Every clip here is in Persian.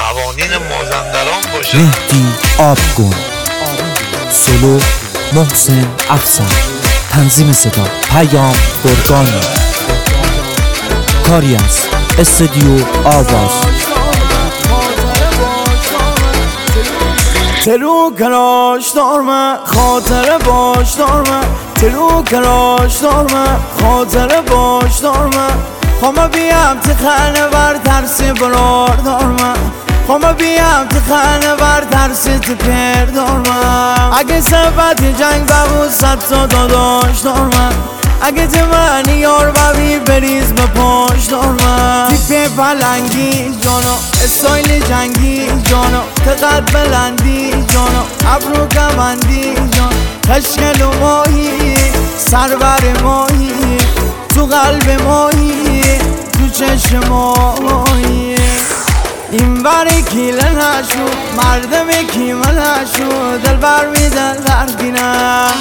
قوانین مازندران باشه. مهدی آبگون، سولو محسن افسر، تنظیم صدا پیام برگانی، کاری از استودیو آواز. تلو کراش دارم خاطر باش دارم، تلو کراش دارم خاطر باش دارم. خوام بیام تخانه بر ترسی برار دارم، خوام بیام تخانه بر ترسی تپر دارم. اگه سبت جنگ ببود صد تا داداش دارم، اگه تمنی یار ببی بریز به پاش دارم. تیپ پلنگی جانا، استایل جنگی جانا، تقد بلندی جانا، ابرو کمندی جانا، خشکل و ماهی سربر ماهی، تو قلب ماهی تو چشم ماهی. این بری کیله نشو مردم کیمه نشو، دل بر می دل درگینم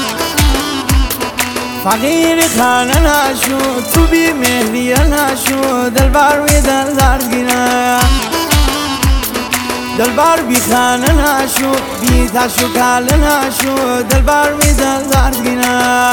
فقیر خانه نشو، تو بی مهریه نشو، دل بر می دل درگینم. دل بر بی خانه نشو، بی تشو کله نشو، دل بر می دل درگینم.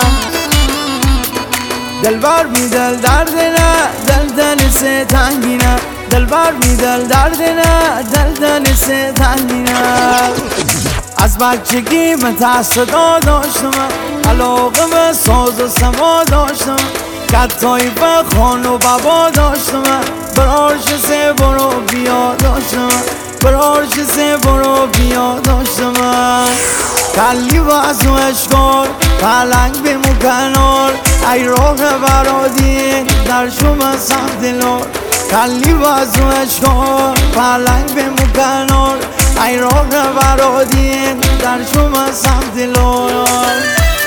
دل بر می دل درد نه، دل سه تنگینم، دل بر می دل درد نه، دل سه تنگینم. از بچگی من صدا داشتم، علاقه به ساز و سما داشتم، کتایی به خان و بابا داشتم، برارش سه برو بیا داشتم، برارش سه برو بیا داشتم. کلی و از و اشکال پلنگ بیمو کنار، ای راه برادی در شما سمت دلار. کلی و از و اشکال پلنگ بیمو کنار، ای راه برادی در شما سمت دلار.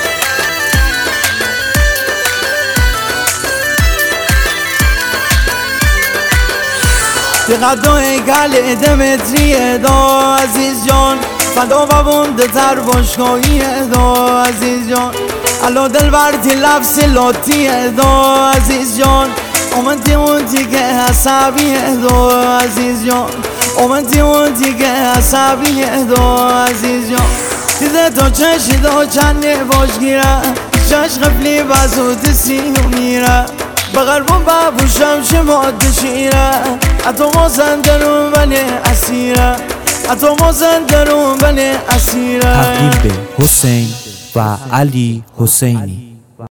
تقدای گل دمتری دا عزیز جان، فدا ببونده تر باشگاهی دا عزیز جان. الو دل برتی لفظ لاتی دا عزیز جان، اومدی اون دیگه حسابی دا عزیز جان، اومدی اون دیگه حسابی دا عزیز جان. دیده تو چشی دا چنده باش گیره، چش قبلی بزود سیو میره، بغرب و ببوشم شماد شیره، اتو مازندرون ولی اسیره، اتو مازندرون ولی اسیره. تقدیم به حسین و علی حسینی.